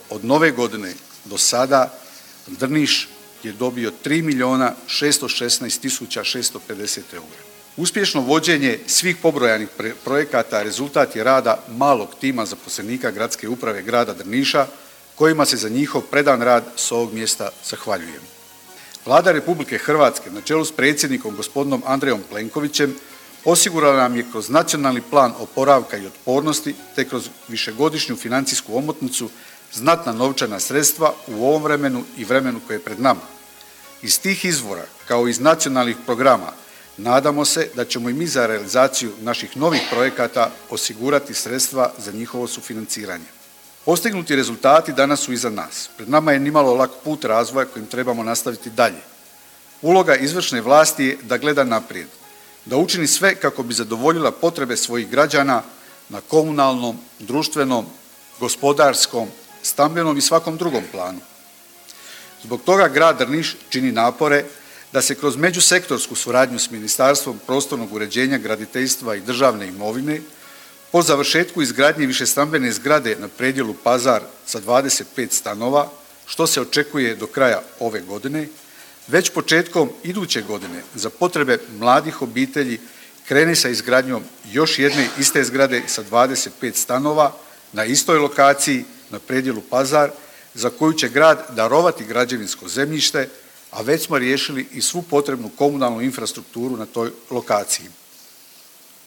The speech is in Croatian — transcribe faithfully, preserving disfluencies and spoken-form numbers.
od nove godine do sada Drniš je dobio tri milijuna šesto šesnaest tisuća šesto pedeset eura. Uspješno vođenje svih pobrojanih projekata rezultat je rada malog tima zaposlenika Gradske uprave grada Drniša kojima se za njihov predan rad s ovog mjesta zahvaljujem. Vlada Republike Hrvatske na čelu s predsjednikom gospodinom Andrejom Plenkovićem osigurala nam je kroz nacionalni plan oporavka i otpornosti te kroz višegodišnju financijsku omotnicu znatna novčana sredstva u ovom vremenu i vremenu koje je pred nama. Iz tih izvora, kao iz nacionalnih programa, nadamo se da ćemo i mi za realizaciju naših novih projekata osigurati sredstva za njihovo sufinanciranje. Postignuti rezultati danas su iza nas. Pred nama je nimalo lak put razvoja kojim trebamo nastaviti dalje. Uloga izvršne vlasti je da gleda naprijed, da učini sve kako bi zadovoljila potrebe svojih građana na komunalnom, društvenom, gospodarskom, stambenom i svakom drugom planu. Zbog toga grad Drniš čini napore da se kroz međusektorsku suradnju s Ministarstvom prostornog uređenja, graditeljstva i državne imovine po završetku izgradnje višestambene zgrade na predjelu Pazar sa dvadeset pet stanova, što se očekuje do kraja ove godine, već početkom iduće godine za potrebe mladih obitelji krene sa izgradnjom još jedne iste zgrade sa dvadeset pet stanova na istoj lokaciji na predjelu Pazar za koju će grad darovati građevinsko zemljište, a već smo riješili i svu potrebnu komunalnu infrastrukturu na toj lokaciji.